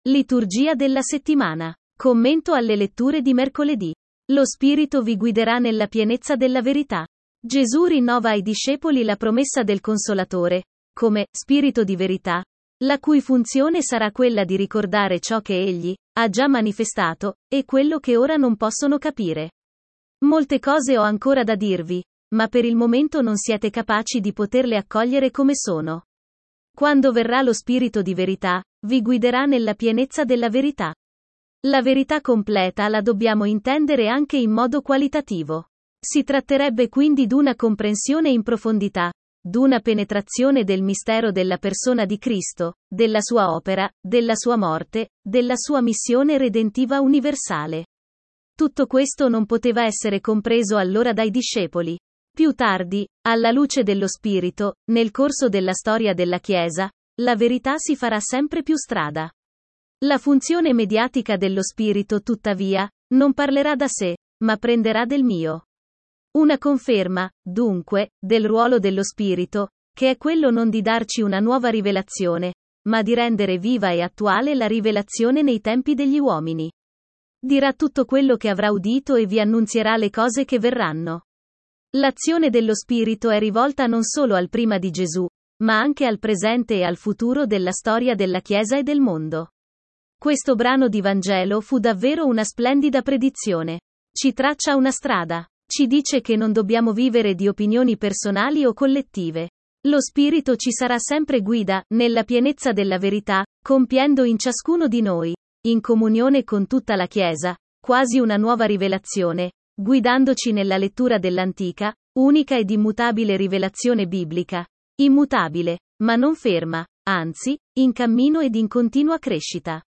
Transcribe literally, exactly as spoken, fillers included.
Liturgia della settimana. Commento alle letture di mercoledì. Lo Spirito vi guiderà nella pienezza della verità. Gesù rinnova ai discepoli la promessa del Consolatore, come Spirito di verità, la cui funzione sarà quella di ricordare ciò che Egli ha già manifestato, e quello che ora non possono capire. Molte cose ho ancora da dirvi, ma per il momento non siete capaci di poterle accogliere come sono. Quando verrà lo Spirito di verità, vi guiderà nella pienezza della verità. La verità completa la dobbiamo intendere anche in modo qualitativo. Si tratterebbe quindi d'una comprensione in profondità, d'una penetrazione del mistero della persona di Cristo, della sua opera, della sua morte, della sua missione redentiva universale. Tutto questo non poteva essere compreso allora dai discepoli. Più tardi, alla luce dello Spirito, nel corso della storia della Chiesa, la verità si farà sempre più strada. La funzione mediatica dello Spirito, tuttavia, non parlerà da sé, ma prenderà del mio. Una conferma, dunque, del ruolo dello Spirito, che è quello non di darci una nuova rivelazione, ma di rendere viva e attuale la rivelazione nei tempi degli uomini. Dirà tutto quello che avrà udito e vi annunzierà le cose che verranno. L'azione dello Spirito è rivolta non solo al prima di Gesù, ma anche al presente e al futuro della storia della Chiesa e del mondo. Questo brano di Vangelo fu davvero una splendida predizione. Ci traccia una strada. Ci dice che non dobbiamo vivere di opinioni personali o collettive. Lo Spirito ci sarà sempre guida, nella pienezza della verità, compiendo in ciascuno di noi, in comunione con tutta la Chiesa, quasi una nuova rivelazione, guidandoci nella lettura dell'antica, unica ed immutabile rivelazione biblica. Immutabile, ma non ferma, anzi, in cammino ed in continua crescita.